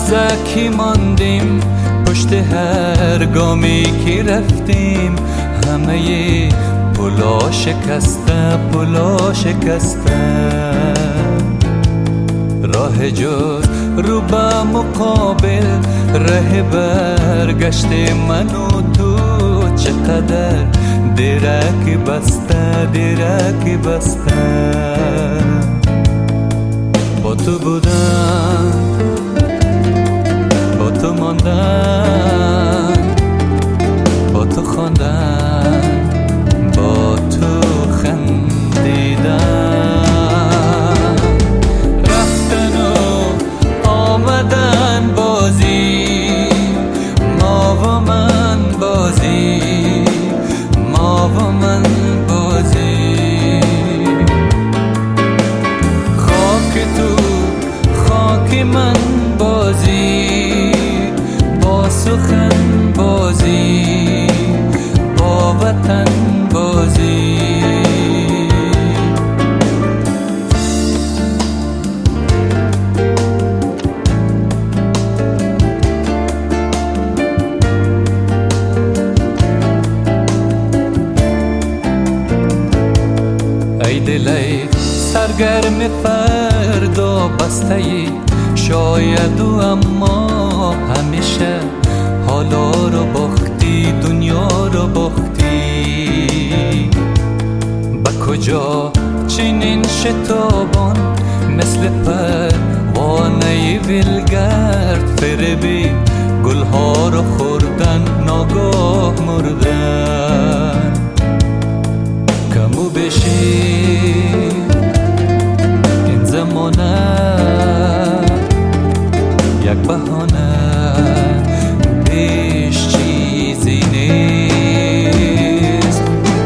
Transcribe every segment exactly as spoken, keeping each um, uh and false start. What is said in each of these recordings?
لحظکی ماندیم پشت هر گامی که رفتیم، همه پلا شکسته پلا شکسته. راه جز رو به مقابل ره برگشت من و تو، چقدر درک بسته درک بسته. با تو بودن با تو ماندن، با تو خواندن با تو خندیدن. رفتن و آمدن بازی، ما و من بازی، ما و من بازی. خاک تو خاک من بازی، با سخن بازی، با وطن بازی. ای دل ای سرگرم فردا بسته شاید و اما همیشه حالا رو باختی دنیا رو باختی. با کجا چنین شتابان مثل پروانه ولگرد فریبی، گلها رو خوردن ناگاه مردن. کمو بشی این زمانه یک بهانه، بیش چیزی نیست.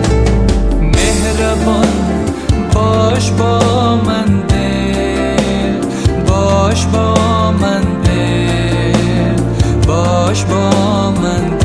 مهربان باش با من دل، باش با من دل، باش با من دل.